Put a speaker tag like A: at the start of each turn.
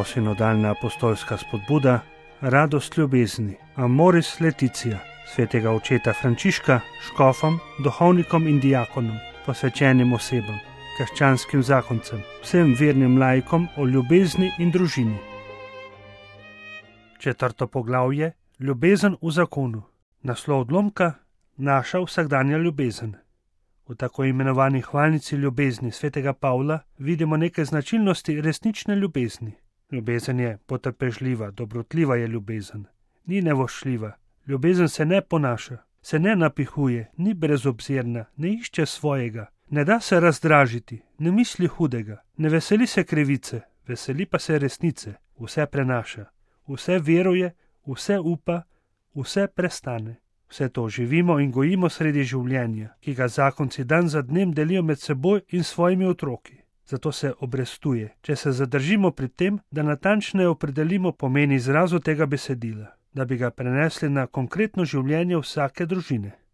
A: Posinodalna apostolska spodbuda, radost ljubezni, Amoris Laetitia, svetega očeta Frančiška, škofom, duhovnikom in diakonom, posvečenim osebam, krščanskim zakoncem, vsem vernim laikom o ljubezni in družini. 4. poglavje, ljubezen v zakonu. Naslov odlomka, naša vsakdanja ljubezen. V tako imenovani hvalnici ljubezni svetega Pavla vidimo nekaj značilnosti resnične ljubezni. Ljubezen je potrpežljiva, dobrotljiva je ljubezen, ni nevoščljiva. Ljubezen se ne ponaša, se ne napihuje, ni brezobzirna, ne išče svojega, ne da se razdražiti, ne misli hudega, ne veseli se krivice, veseli pa se resnice, vse prenaša, vse veruje, vse upa, vse prestane. Vse to živimo in gojimo sredi življenja, ki ga zakonci dan za dnem delijo med seboj in svojimi otroki. Zato se obrestuje, če se zadržimo pri tem, da natančneje opredelimo pomen izrazu tega besedila, da bi ga prenesli na konkretno življenje vsake družine.